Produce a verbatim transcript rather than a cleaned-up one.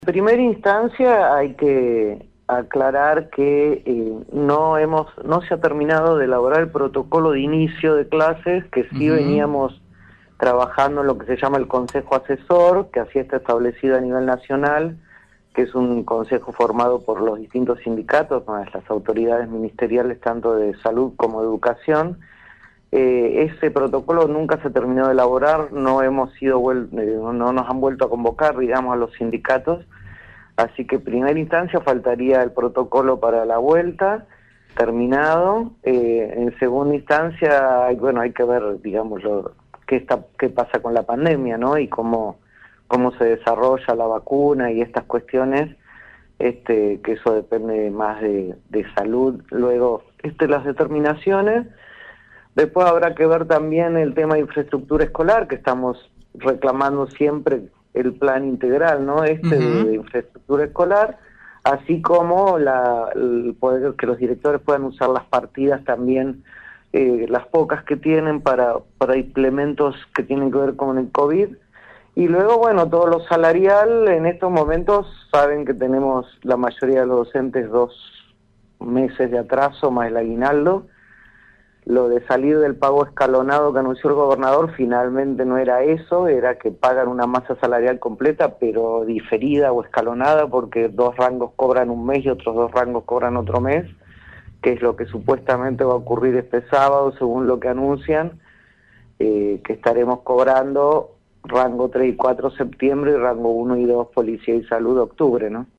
En primera instancia hay que aclarar que eh, no hemos, no se ha terminado de elaborar el protocolo de inicio de clases, que sí Uh-huh. veníamos trabajando en lo que se llama el Consejo Asesor, que así está establecido a nivel nacional, que es un consejo formado por los distintos sindicatos, más las autoridades ministeriales tanto de salud como de educación. Eh, ese protocolo nunca se terminó de elaborar, no hemos sido vuel- eh, no nos han vuelto a convocar, digamos, a los sindicatos. Así que en primera instancia faltaría el protocolo para la vuelta, terminado. Eh, en segunda instancia, bueno, hay que ver, digamos, lo, qué, está, qué pasa con la pandemia, ¿no? Y cómo, cómo se desarrolla la vacuna y estas cuestiones, este, que eso depende más de, de salud. Luego, este, las determinaciones. Después habrá que ver también el tema de infraestructura escolar, que estamos reclamando siempre el plan integral, ¿no? Este Uh-huh. de, de infraestructura escolar, así como la, el poder que los directores puedan usar las partidas también, eh, las pocas que tienen para, para implementos que tienen que ver con el COVID. Y luego, bueno, todo lo salarial, en estos momentos saben que tenemos la mayoría de los docentes dos meses de atraso más el aguinaldo. Lo de salir del pago escalonado que anunció el gobernador finalmente no era eso, era que pagan una masa salarial completa, pero diferida o escalonada, porque dos rangos cobran un mes y otros dos rangos cobran otro mes, que es lo que supuestamente va a ocurrir este sábado, según lo que anuncian, eh, que estaremos cobrando rango tres y cuatro septiembre y rango uno y dos policía y salud octubre, ¿no?